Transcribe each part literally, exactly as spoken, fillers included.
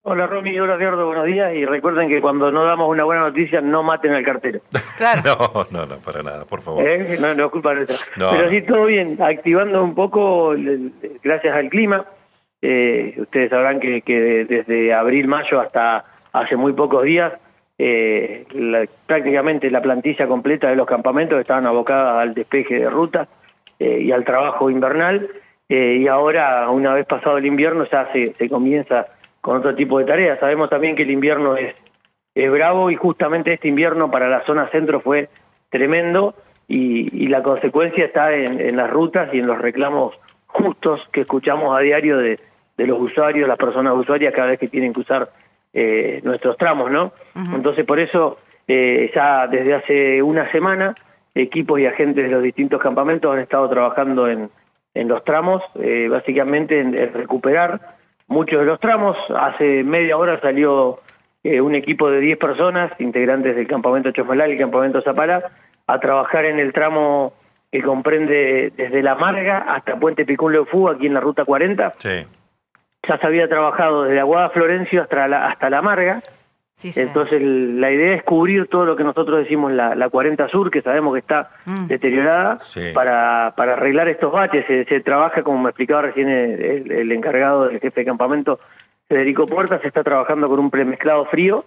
Hola Romy, hola Ricardo, buenos días y recuerden que cuando no damos una buena noticia no maten al cartero. Claro. No, no, no, para nada, por favor. ¿Eh? No, no es culpa nuestra. No, Pero no. sí, todo bien, activando un poco el- gracias al clima. Eh, ustedes sabrán que, que desde abril, mayo hasta hace muy pocos días, eh, la- prácticamente la plantilla completa de los campamentos estaban abocadas al despeje de rutas eh, y al trabajo invernal. Eh, y ahora, una vez pasado el invierno, ya se, se comienza con otro tipo de tareas. Sabemos también que el invierno es, es bravo y justamente este invierno para la zona centro fue tremendo y, y la consecuencia está en, en las rutas y en los reclamos justos que escuchamos a diario de, de los usuarios, las personas usuarias cada vez que tienen que usar eh, nuestros tramos, ¿no? Uh-huh. Entonces por eso eh, ya desde hace una semana equipos y agentes de los distintos campamentos han estado trabajando en, en los tramos, eh, básicamente en, en recuperar muchos de los tramos. Hace media hora salió eh, un equipo de diez personas, integrantes del campamento Chosmalal y el campamento Zapala, a trabajar en el tramo que comprende desde La Marga hasta Puente Picún Leufú, aquí en la ruta cuarenta. Sí. Ya se había trabajado desde Aguada Florencio hasta La, hasta la Marga. Sí, sí. Entonces la idea es cubrir todo lo que nosotros decimos la, la cuarenta Sur, que sabemos que está mm. deteriorada, sí. para, para arreglar estos baches. Se, se trabaja, como me explicaba recién el, el, el encargado del jefe de campamento, Federico Puerta, se está trabajando con un premezclado frío,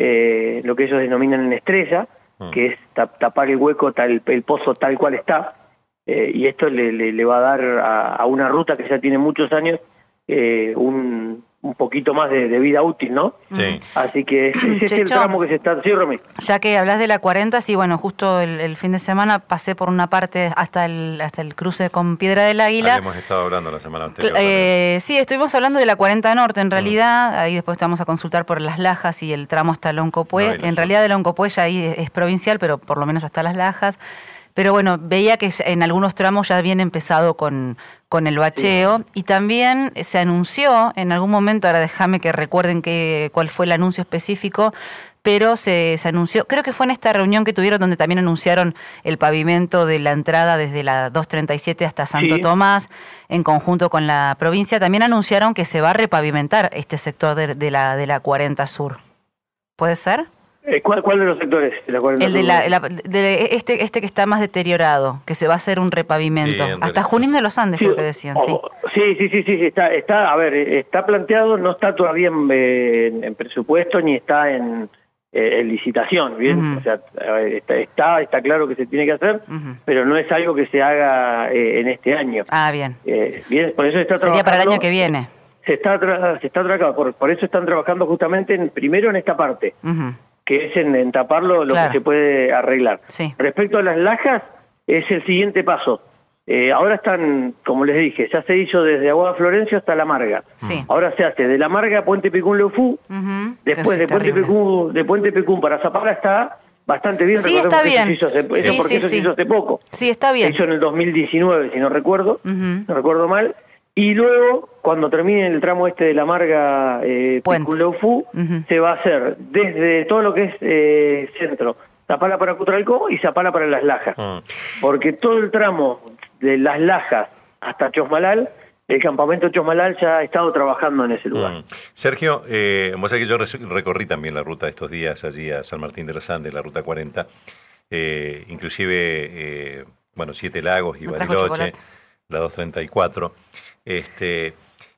eh, lo que ellos denominan en estrella, mm. que es tapar el hueco, tal, el pozo tal cual está, eh, y esto le, le, le va a dar a, a una ruta que ya tiene muchos años eh, un... un poquito más de, de vida útil, ¿no? Sí. Así que ese es el tramo que se está... Sí, Romy. Ya que hablas de la cuarenta, sí, bueno, justo el, el fin de semana pasé por una parte hasta el hasta el cruce con Piedra del Águila. Hemos estado hablando la semana anterior. Eh, sí, estuvimos hablando de la cuarenta Norte, en realidad, mm. ahí después te vamos a consultar por Las Lajas y el tramo hasta Loncopué. No, en realidad de Loncopué ya ahí es provincial, pero por lo menos hasta Las Lajas. Pero bueno, veía que en algunos tramos ya habían empezado con, con el bacheo, sí. Y también se anunció en algún momento, ahora déjame que recuerden que, cuál fue el anuncio específico, pero se, se anunció, creo que fue en esta reunión que tuvieron donde también anunciaron el pavimento de la entrada desde la dos treinta y siete hasta Santo sí. Tomás, en conjunto con la provincia, también anunciaron que se va a repavimentar este sector de, de, la, de la cuarenta Sur. ¿Puede ser? ¿Cuál, ¿Cuál de los sectores? De la el de, la, la, de este este que está más deteriorado, que se va a hacer un repavimento. Sí, hasta Junín de los Andes, sí, creo que decían. Oh, sí, sí, sí, sí, sí, está, está, a ver, está planteado, no está todavía en, en, en presupuesto ni está en, en licitación, ¿bien? Uh-huh. O sea, está, está, está claro que se tiene que hacer, uh-huh. pero no es algo que se haga eh, en este año. Ah, bien. Eh, bien, por eso está Sería para el año que viene. Se está, se está trabajando, por, por eso están trabajando justamente en, primero en esta parte. Uh-huh. que es en, en taparlo lo claro. que se puede arreglar. Sí. Respecto a las lajas, es el siguiente paso. Eh, ahora están, como les dije, ya se hizo desde Aguada Florencio hasta La Marga. Sí. Ahora se hace de La Marga a Puente Picún Leufú, uh-huh. después de Puente, Picún, de Puente Picún para Zapala está bastante bien. Sí, está bien. Eso, se hizo, eso sí, porque sí, eso sí. se hizo hace poco. Sí, está bien. Se hizo en el dos mil diecinueve, si no recuerdo, uh-huh. no recuerdo mal. Y luego, cuando termine el tramo este de La Marga, eh, Picún Leufú, uh-huh. se va a hacer desde todo lo que es eh, centro, Zapala para Cutralcó y Zapala para Las Lajas. Uh-huh. Porque todo el tramo de Las Lajas hasta Chosmalal, el campamento Chosmalal ya ha estado trabajando en ese lugar. Uh-huh. Sergio, eh, vos sabés que yo recorrí también la ruta estos días allí a San Martín de los Andes, la ruta cuarenta, eh, inclusive, eh, bueno, Siete Lagos y Bariloche, la dos treinta y cuatro. Este,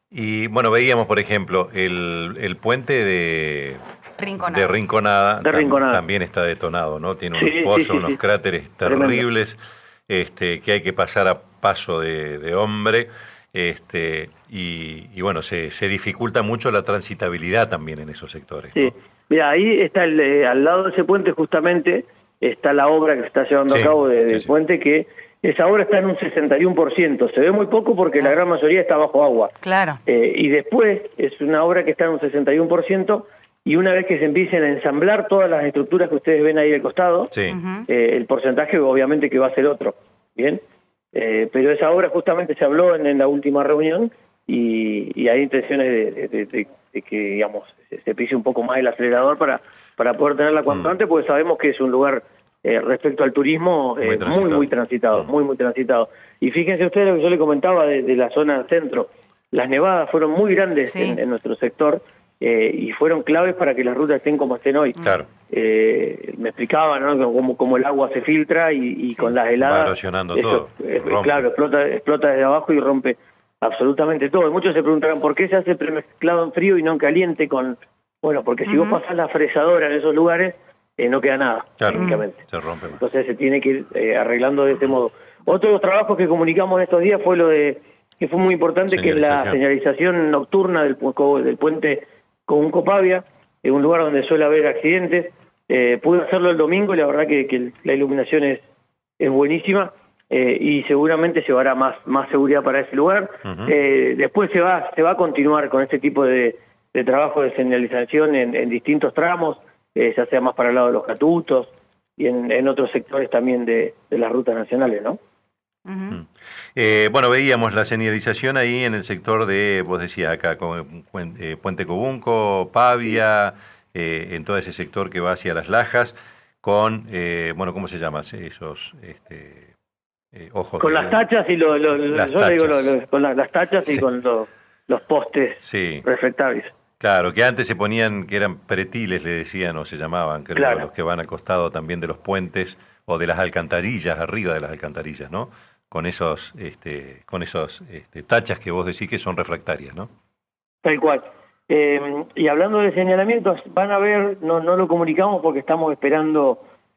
y bueno, veíamos, por ejemplo, el, el puente de Rinconada, de Rinconada, de Rinconada. Tam, también está detonado, ¿no? Tiene sí, unos pozos, sí, sí, unos sí. cráteres terribles, este, que hay que pasar a paso de, de hombre, este, y, y bueno, se, se dificulta mucho la transitabilidad también en esos sectores. Sí, ¿no? Mira, ahí está, el, eh, al lado de ese puente justamente, está la obra que se está llevando sí, a cabo de, del sí, puente, sí. que esa obra está en un sesenta y uno por ciento. Se ve muy poco porque claro. la gran mayoría está bajo agua. Claro. Eh, y después es una obra que está en un sesenta y uno por ciento y una vez que se empiecen a ensamblar todas las estructuras que ustedes ven ahí al costado, sí. uh-huh. eh, el porcentaje obviamente que va a ser otro. Bien. Eh, pero esa obra justamente se habló en, en la última reunión y, y hay intenciones de, de, de, de, de que, digamos, se, se pise un poco más el acelerador para, para poder tenerla cuanto mm. antes, porque sabemos que es un lugar... Eh, respecto al turismo, eh, muy, muy, muy transitado, muy, muy transitado. Y fíjense ustedes lo que yo le comentaba de, de la zona centro. Las nevadas fueron muy grandes sí. en, en nuestro sector eh, y fueron claves para que las rutas estén como estén hoy. Claro. Eh, me explicaban, ¿no?, cómo, cómo el agua se filtra y, y sí. con las heladas... Va erosionando eso, todo. Eh, claro, explota, explota desde abajo y rompe absolutamente todo. Y muchos se preguntarán, ¿por qué se hace premezclado en frío y no en caliente? Con Bueno, porque si uh-huh. vos pasás la fresadora en esos lugares, eh, no queda nada, claro, técnicamente. Se rompe más. Entonces se tiene que ir eh, arreglando de ese modo. Otro de los trabajos que comunicamos en estos días fue lo de, que fue muy importante, que es la señalización nocturna del, del puente Cobunco-Pavia, en un lugar donde suele haber accidentes. Eh, pude hacerlo el domingo y la verdad que, que la iluminación es, es buenísima. Eh, y seguramente llevará más más seguridad para ese lugar. Uh-huh. Eh, después se va se va a continuar con este tipo de, de trabajo de señalización en, en distintos tramos, eh, ya sea más para el lado de los Catutos y en, en otros sectores también de, de las rutas nacionales, ¿no? Uh-huh. Eh, bueno, veíamos la señalización ahí en el sector de, vos decías acá, con, eh, Puente Cobunco, Pavia, eh, en todo ese sector que va hacia Las Lajas, con, eh, bueno, ¿cómo se llama? Esos... Este, Eh, ojos con de, las tachas y lo, lo, las yo tachas. digo lo, lo, con la, las tachas y sí. con lo, los postes sí. reflectables. Claro, que antes se ponían, que eran pretiles, le decían, o se llamaban, creo, claro. los que van al costado también de los puentes o de las alcantarillas, arriba de las alcantarillas, ¿no? Con esos, este, con esos este, tachas que vos decís que son refractarias, ¿no? Tal cual. Eh, y hablando de señalamientos, van a ver, no, no lo comunicamos porque estamos esperando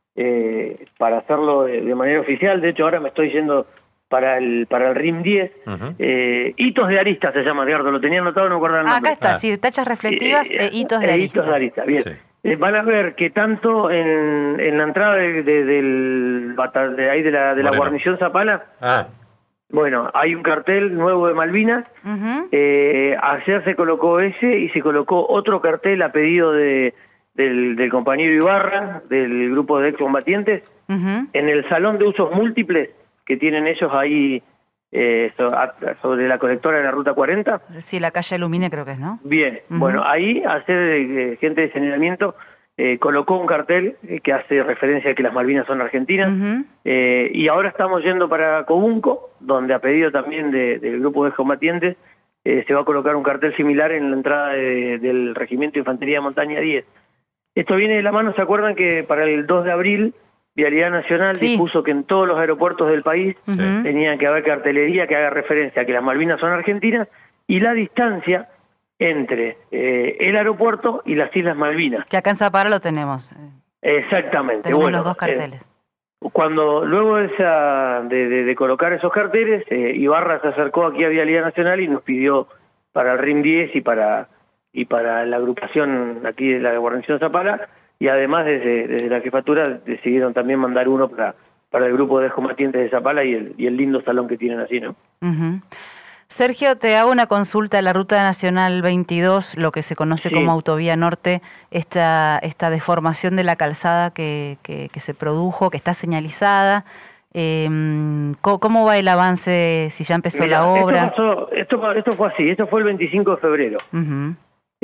Eh, para hacerlo de, de manera oficial. De hecho, ahora me estoy yendo para el para el R I M diez. Uh-huh. eh, hitos de arista se llama, Edgardo, lo tenía anotado, no me acuerdo el nombre. Ah, acá está, ah. sí, tachas reflectivas e eh, hitos de eh, arista. Hitos de arista, bien. Sí. Eh, van a ver que tanto en, en la entrada de, de, del, de ahí de la, de la guarnición Zapala, ah. bueno, hay un cartel nuevo de Malvinas. Uh-huh. eh, ayer se colocó ese y se colocó otro cartel a pedido de Del, del compañero Ibarra, del grupo de excombatientes, uh-huh. en el salón de usos múltiples que tienen ellos ahí eh, sobre la colectora de la Ruta cuarenta. Sí, la calle Alumine creo que es, ¿no? Bien, uh-huh. bueno, ahí hacer eh, gente de señalamiento eh, colocó un cartel eh, que hace referencia a que las Malvinas son argentinas, uh-huh. eh, y ahora estamos yendo para Cobunco, donde a pedido también de, del grupo de excombatientes eh, se va a colocar un cartel similar en la entrada de, del Regimiento de Infantería de Montaña diez. Esto viene de la mano, ¿se acuerdan que para el dos de abril Vialidad Nacional sí. dispuso que en todos los aeropuertos del país uh-huh. tenía que haber cartelería que haga referencia a que las Malvinas son argentinas y la distancia entre eh, el aeropuerto y las Islas Malvinas? Que acá en Zapala lo tenemos. Exactamente. Tenemos bueno, los dos carteles. Eh, cuando luego de, esa, de, de, de colocar esos carteles, eh, Ibarra se acercó aquí a Vialidad Nacional y nos pidió para el R I M diez y para... y para la agrupación aquí de la guarnición Zapala, y además desde, desde la jefatura decidieron también mandar uno para, para el grupo de excombatientes de Zapala y el, y el lindo salón que tienen así, ¿no? Uh-huh. Sergio, te hago una consulta. La Ruta Nacional veintidós, lo que se conoce sí. como Autovía Norte, esta, esta deformación de la calzada que, que, que se produjo, que está señalizada, eh, ¿cómo, ¿cómo va el avance, si ya empezó Mira, la obra? Esto, pasó, esto, esto fue así, esto fue el veinticinco de febrero. Uh-huh.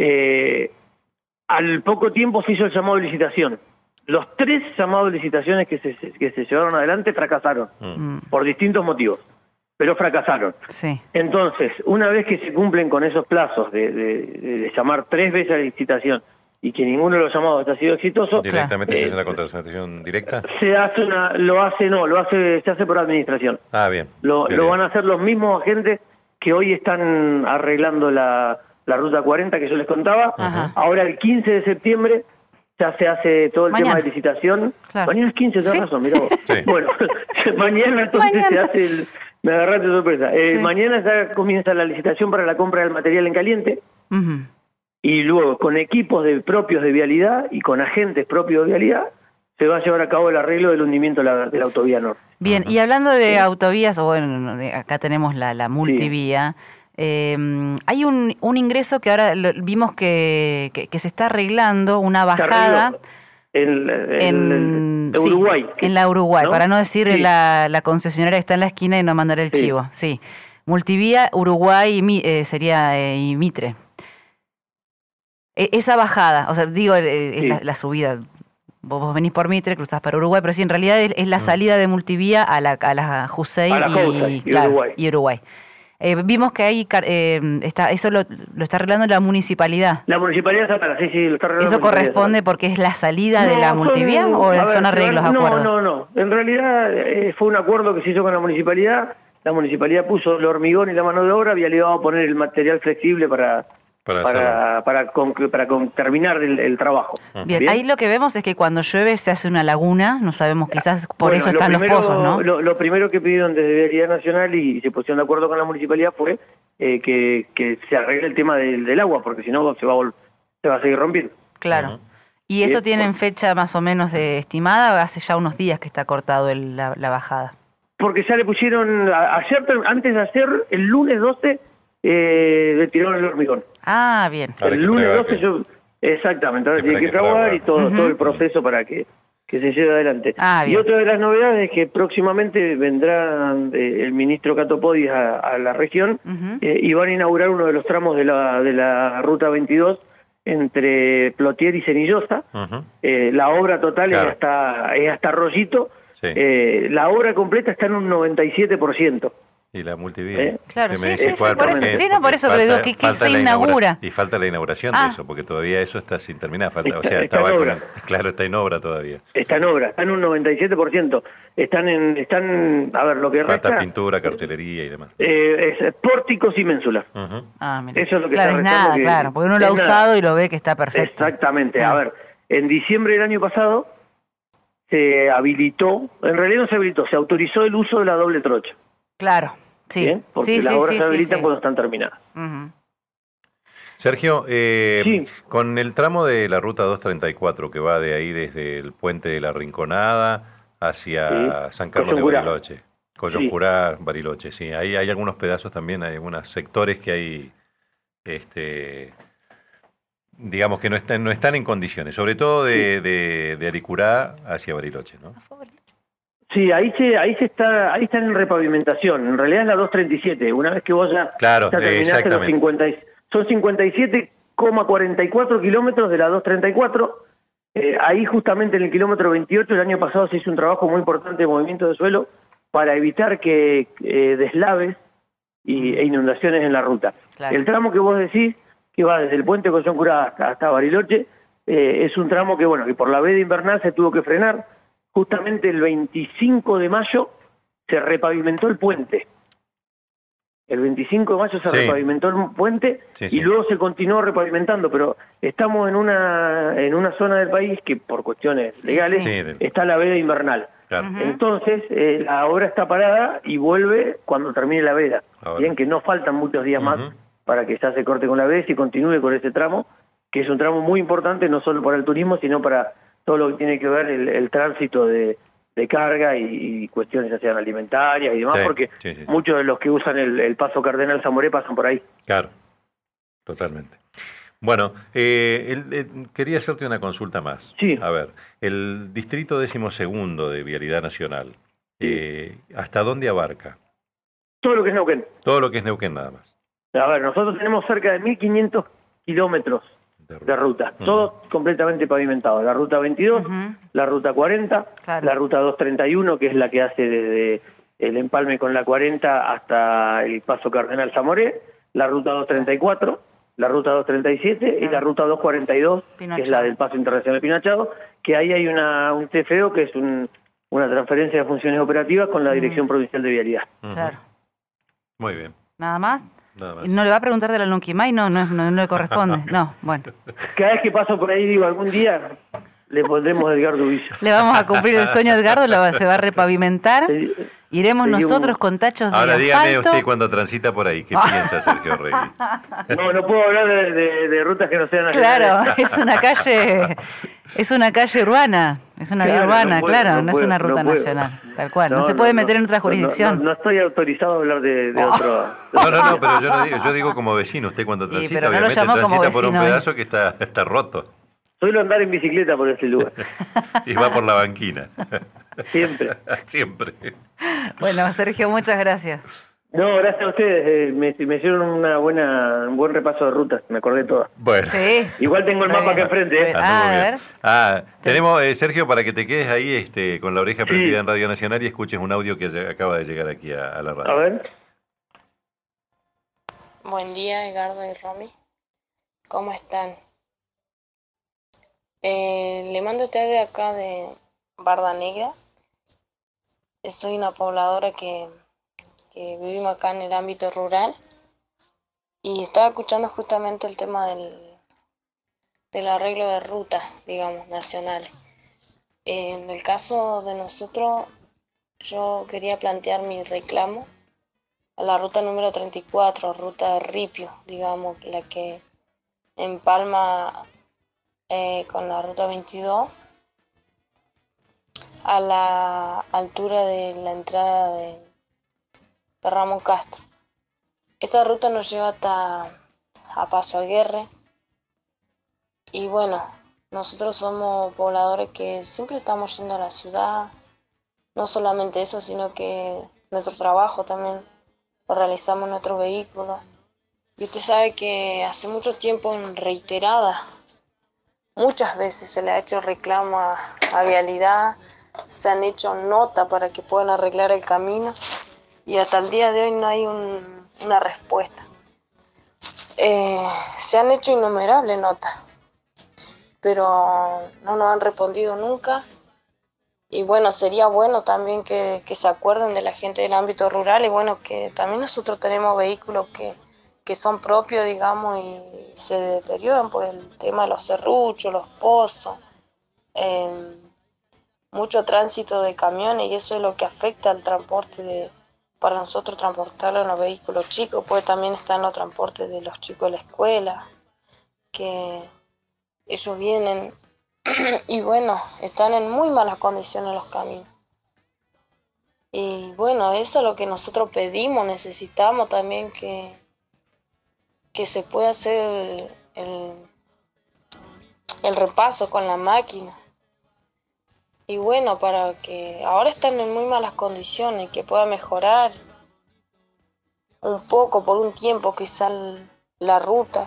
Eh, al poco tiempo se hizo el llamado de licitación. Los tres llamados de licitaciones que se, que se llevaron adelante fracasaron, mm. por distintos motivos, pero fracasaron. Sí. Entonces, una vez que se cumplen con esos plazos de, de, de llamar tres veces a la licitación y que ninguno de los llamados ha sido exitoso... ¿Directamente eh, se hace una contratación directa? Se hace una, lo hace, no, lo hace, se hace por administración. Ah, bien. Lo, bien, lo bien. van a hacer los mismos agentes que hoy están arreglando la... la Ruta cuarenta que yo les contaba. Ajá. Ahora el quince de septiembre ya se hace todo el mañana. tema de licitación. Claro. Mañana es quince, tenés ¿Sí? razón, mirá vos. Sí. Bueno, mañana entonces mañana. se hace el... Me agarraste de sorpresa. Eh, sí. Mañana ya comienza la licitación para la compra del material en caliente. Uh-huh. Y luego con equipos de, propios de vialidad y con agentes propios de vialidad se va a llevar a cabo el arreglo del hundimiento de la, de la autovía norte. Bien, uh-huh. y hablando de ¿Sí? autovías, bueno, acá tenemos la, la multivía. Sí. Eh, hay un, un ingreso que ahora lo, vimos que, que, que se está arreglando, una bajada en, en, en Uruguay. Sí, en la Uruguay, ¿no? Para no decir sí. la, la concesionaria que está en la esquina y no mandar el sí. chivo. Sí. Multivía, Uruguay y, eh, sería eh, y Mitre. E, esa bajada, o sea, digo, eh, es sí. la, la subida. Vos, vos venís por Mitre, cruzás para Uruguay, pero sí, en realidad es, es la salida de Multivía a la, a la Jusey a la y, y, claro, Uruguay. y Uruguay. Eh, vimos que ahí eh, está, eso lo, lo está arreglando la municipalidad. La municipalidad de Zapala, sí, sí, lo está arreglando. ¿Eso corresponde porque es la salida no, de la son, multivía o ver, son arreglos, no, acuerdos? No, no, no. En realidad eh, fue un acuerdo que se hizo con la municipalidad. La municipalidad puso el hormigón y la mano de obra, había ligado a poner el material flexible para... Para, para, para, con, para con, terminar el, el trabajo. Bien, Bien, ahí lo que vemos es que cuando llueve se hace una laguna, no sabemos, quizás por bueno, eso están primero, los pozos, ¿no? Lo, lo primero que pidieron desde Vialidad Nacional y se pusieron de acuerdo con la municipalidad fue eh, que, que se arregle el tema del, del agua, porque si no se va, a, se va a seguir rompiendo. Claro. Uh-huh. ¿Y eso Bien, tienen fecha más o menos de estimada o hace ya unos días que está cortado el, la, la bajada? Porque ya le pusieron, ayer, antes de hacer, el lunes doce, eh, le tiraron el hormigón. Ah, bien. El lunes doce yo, exactamente, ahora tiene que fraguar y todo, uh-huh. todo el proceso para que, que se lleve adelante. Ah, y otra de las novedades es que próximamente vendrá eh, el ministro Cato Podis a, a la región uh-huh. eh, y van a inaugurar uno de los tramos de la, de la Ruta veintidós entre Plotier y Cenillosa. Uh-huh. Eh, la obra total claro. es hasta, es hasta Rollito. Sí. Eh, la obra completa está en un noventa y siete por ciento. Y la multivía. ¿Eh? Claro, sí, sí, sí, por eso, sí, no, por eso falta, digo que, que se inaugura. Y falta la inauguración ah. de eso, porque todavía eso está sin terminar. Falta, está, o sea, estaba con, claro, está en obra todavía. Está en obra, está en un noventa y siete por ciento. Están en, están, a ver, lo que falta resta, pintura, cartelería y demás. Eh, es pórticos y ménsulas. Uh-huh. Ah, mira. Eso es lo que claro, está es nada, que, claro, porque uno lo ha usado nada. y lo ve que está perfecto. Exactamente. Ah. A ver, en diciembre del año pasado se habilitó, en realidad no se habilitó, se autorizó el uso de la doble trocha. Claro. Sí, ¿Bien? Porque sí, las sí, obras sí, se habilitan sí, sí. cuando están terminadas. Uh-huh. Sergio, eh, sí. con el tramo de la ruta doscientos treinta y cuatro que va de ahí desde el puente de la Rinconada hacia sí. San Carlos de Bariloche, Coyoncurá, sí. Bariloche, sí, ahí hay algunos pedazos también, hay algunos sectores que hay, este, digamos que no están, no están en condiciones, sobre todo de, sí. de, de Aricurá hacia Bariloche, ¿no? Sí, ahí se, ahí se está, ahí están en repavimentación. En realidad es la doscientos treinta y siete. Una vez que vos ya, claro, ya terminaste los cincuenta, son cincuenta y siete coma cuarenta y cuatro kilómetros de la doscientos treinta y cuatro. Eh, ahí justamente en el kilómetro veintiocho, el año pasado se hizo un trabajo muy importante de movimiento de suelo para evitar que eh, deslaves y, e inundaciones en la ruta. Claro. El tramo que vos decís, que va desde el puente Coyoncurá hasta, hasta Bariloche, eh, es un tramo que, bueno, que por la veda invernal se tuvo que frenar. Justamente el veinticinco de mayo se repavimentó el puente. El veinticinco de mayo se sí. repavimentó el puente sí, sí. y luego se continuó repavimentando, pero estamos en una en una zona del país que por cuestiones legales sí. está la veda invernal. Claro. Uh-huh. Entonces eh, la obra está parada y vuelve cuando termine la veda. Ahora. Bien que no faltan muchos días uh-huh. más para que ya se corte con la veda y continúe con ese tramo, que es un tramo muy importante no solo para el turismo, sino para todo lo que tiene que ver el, el tránsito de, de carga y, y cuestiones ya sean alimentarias y demás, sí, porque sí, sí, muchos de los que usan el, el paso Cardenal Zamoré pasan por ahí. Claro, totalmente. Bueno, eh, el, el, quería hacerte una consulta más. Sí. A ver, el distrito decimosegundo de Vialidad Nacional, eh, ¿hasta dónde abarca? Todo lo que es Neuquén. Todo lo que es Neuquén nada más. A ver, nosotros tenemos cerca de mil quinientos kilómetros de ruta, de ruta. Uh-huh. Todo completamente pavimentado. La ruta veintidós, uh-huh. la ruta cuarenta, claro. la ruta doscientos treinta y uno, que es la que hace desde el empalme con la cuarenta hasta el paso Cardenal Zamoré, la ruta doscientos treinta y cuatro, la ruta doscientos treinta y siete claro. y la ruta doscientos cuarenta y dos, Pinachado. Que es la del paso internacional Pinachado, que ahí hay una un T F O que es un, una transferencia de funciones operativas con la Dirección uh-huh. Provincial de Vialidad. Uh-huh. Claro. Muy bien. ¿Nada más? No le va a preguntar de la Lonquimay, no, no, no, no le corresponde. No, bueno. Cada vez que paso por ahí, digo, algún día le pondremos a Edgardo Villa. Le vamos a cumplir el sueño a Edgardo, lo, se va a repavimentar. Iremos Sería nosotros un... con tachos de Ahora asfalto. Dígame usted cuando transita por ahí, ¿qué piensa Sergio Rey? No, no puedo hablar de, de, de rutas que no sean nacionales. Claro, es una calle, es una calle urbana, es una claro, vía urbana, no puedo, claro, no, no puedo, es una ruta no nacional, tal cual. No, no se puede no, meter en otra jurisdicción. No, no, no estoy autorizado a hablar de, de oh. otro. No, no, no, pero yo no digo, yo digo como vecino, usted cuando transita, sí, obviamente no transita por un pedazo que está, está roto. Suelo andar en bicicleta por ese lugar. Y va por la banquina. Siempre. Siempre. Bueno, Sergio, muchas gracias. No, gracias a ustedes. Eh, me, me hicieron una buena, un buen repaso de rutas. Me acordé todo. Bueno. Sí. Igual tengo el mapa bien. Acá enfrente. ¿eh? Ah, ah, a ver. Ah, tenemos, eh, Sergio, para que te quedes ahí este, con la oreja prendida sí. en Radio Nacional y escuches un audio que acaba de llegar aquí a, a la radio. A ver. Buen día, Edgardo y Romy. ¿Cómo están? Eh, le mando este audio acá de Barda Negra. Soy una pobladora que, que vivimos acá en el ámbito rural y estaba escuchando justamente el tema del, del arreglo de rutas, digamos, nacionales. En el caso de nosotros, yo quería plantear mi reclamo a la ruta número treinta y cuatro, ruta de Ripio, digamos, la que empalma eh, con la ruta veintidós a la altura de la entrada de, de Ramón Castro. Esta ruta nos lleva hasta a Paso Aguirre y bueno, nosotros somos pobladores que siempre estamos yendo a la ciudad, no solamente eso, sino que nuestro trabajo también lo realizamos en nuestros vehículos. Y usted sabe que hace mucho tiempo, en reiterada, muchas veces se le ha hecho reclamo a, a Vialidad, se han hecho notas para que puedan arreglar el camino y hasta el día de hoy no hay un, una respuesta. Eh, se han hecho innumerables notas, pero no nos han respondido nunca. Y bueno, sería bueno también que, que se acuerden de la gente del ámbito rural y bueno, que también nosotros tenemos vehículos que, que son propios, digamos, y se deterioran por el tema de los serruchos, los pozos, eh, mucho tránsito de camiones y eso es lo que afecta al transporte de, para nosotros transportarlo en los vehículos chicos, pues también están los transportes de los chicos de la escuela, que ellos vienen y bueno, están en muy malas condiciones los caminos. Y bueno, eso es lo que nosotros pedimos, necesitamos también que, que se pueda hacer el, el, el repaso con la máquina. Y bueno, para que ahora están en muy malas condiciones, que pueda mejorar un poco por un tiempo quizá la ruta.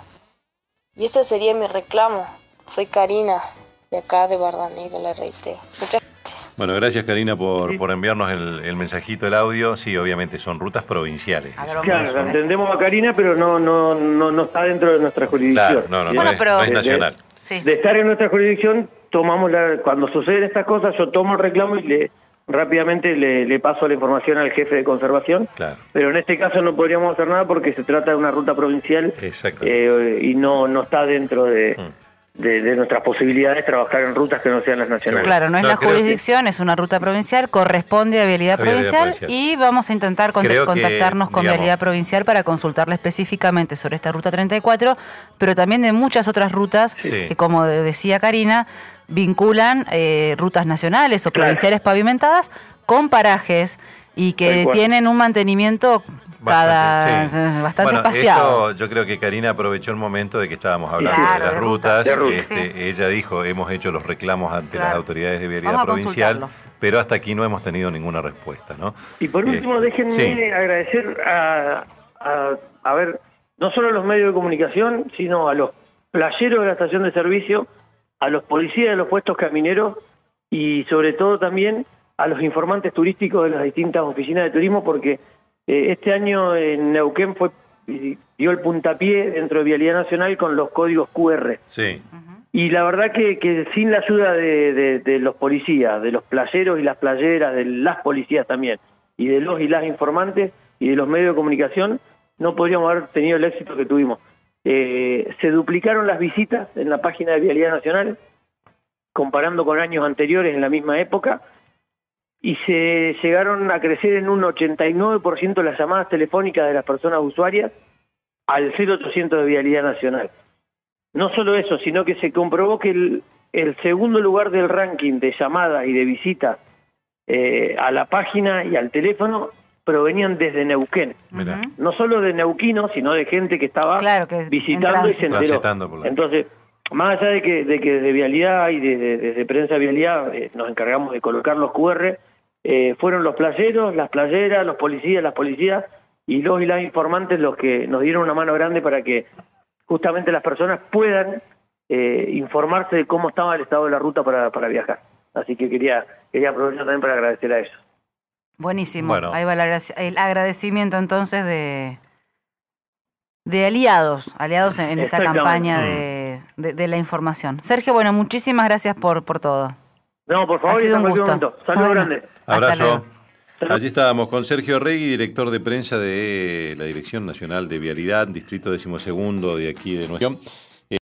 Y ese sería mi reclamo. Soy Karina, de acá de Barda Negra, le reitero. Muchas gracias. Bueno, gracias Karina por, sí. por enviarnos el, el mensajito, el audio. Sí, obviamente son rutas provinciales. Claro, son... entendemos a Karina, pero no, no, no, no está dentro de nuestra jurisdicción. Claro, no, no, bueno, no, es, pero... no es nacional. De, sí. de estar en nuestra jurisdicción, tomamos la, cuando suceden estas cosas, yo tomo el reclamo y le rápidamente le, le paso la información al jefe de conservación. Claro. Pero en este caso no podríamos hacer nada porque se trata de una ruta provincial eh, y no, no está dentro de... Mm. De, de nuestras posibilidades trabajar en rutas que no sean las nacionales. Claro, no es no, la jurisdicción, que... es una ruta provincial, corresponde a Vialidad, a Vialidad Provincial, Provincial y vamos a intentar cont contactarnos que, con digamos, Vialidad Provincial para consultarle específicamente sobre esta ruta treinta y cuatro, pero también de muchas otras rutas sí. que, como decía Karina, vinculan eh, rutas nacionales o claro. provinciales pavimentadas con parajes y que tienen un mantenimiento Cada, sí. bastante bueno, espaciado. Esto, yo creo que Karina aprovechó el momento de que estábamos hablando claro, de las de rutas. De rutas. Este, sí. Ella dijo, hemos hecho los reclamos ante claro. las autoridades de Vialidad Vamos Provincial, pero hasta aquí no hemos tenido ninguna respuesta, ¿no? Y por último, eh, déjenme sí. agradecer a, a, a ver, no solo a los medios de comunicación, sino a los playeros de la estación de servicio, a los policías de los puestos camineros y sobre todo también a los informantes turísticos de las distintas oficinas de turismo, porque Eh, este año en Neuquén fue dio el puntapié dentro de Vialidad Nacional con los códigos Q R. Sí. Y la verdad que, que sin la ayuda de, de, de los policías, de los playeros y las playeras, de las policías también, y de los y las informantes y de los medios de comunicación, no podríamos haber tenido el éxito que tuvimos. Eh, se duplicaron las visitas en la página de Vialidad Nacional, comparando con años anteriores en la misma época, y se llegaron a crecer en un ochenta y nueve por ciento las llamadas telefónicas de las personas usuarias al cero ochocientos de Vialidad Nacional. No solo eso, sino que se comprobó que el, el segundo lugar del ranking de llamadas y de visitas eh, a la página y al teléfono provenían desde Neuquén. Mirá. No solo de neuquinos, sino de gente que estaba claro, que visitando y se enteró. La... Entonces, más allá de que, de que desde Vialidad y desde, desde Prensa Vialidad eh, nos encargamos de colocar los Q R, Eh, fueron los playeros, las playeras, los policías, las policías y los y las informantes los que nos dieron una mano grande para que justamente las personas puedan eh, informarse de cómo estaba el estado de la ruta para, para viajar. Así que quería, quería aprovechar también para agradecer a ellos. Buenísimo. Bueno. Ahí va el agradecimiento entonces de, de aliados, aliados en, en esta campaña de, de, de la información. Sergio, bueno, muchísimas gracias por, por todo. No, por favor, ha sido en un cualquier gusto. momento. Saludos Bueno, grandes. Abrazo. Allí estábamos con Sergio Regui, director de prensa de la Dirección Nacional de Vialidad, Distrito decimosegundo de aquí de nuestra región.